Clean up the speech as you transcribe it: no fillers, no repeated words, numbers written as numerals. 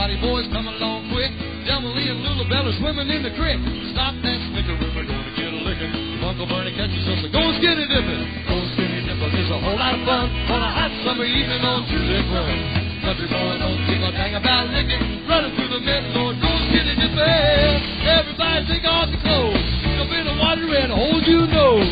Everybody, boys, come along quick. Emily and Lula Bell are swimming in the creek. Stop that snicker, we're gonna get a licking. Uncle Bernie catches us, so go skinny dipping. Go skinny dipping is a whole lot of fun on a hot summer evening on Tuesday Run. Country boy don't give a dang about licking. Running through the middle, go skinny dipping. Everybody take off your clothes. Jump in the water and hold your nose.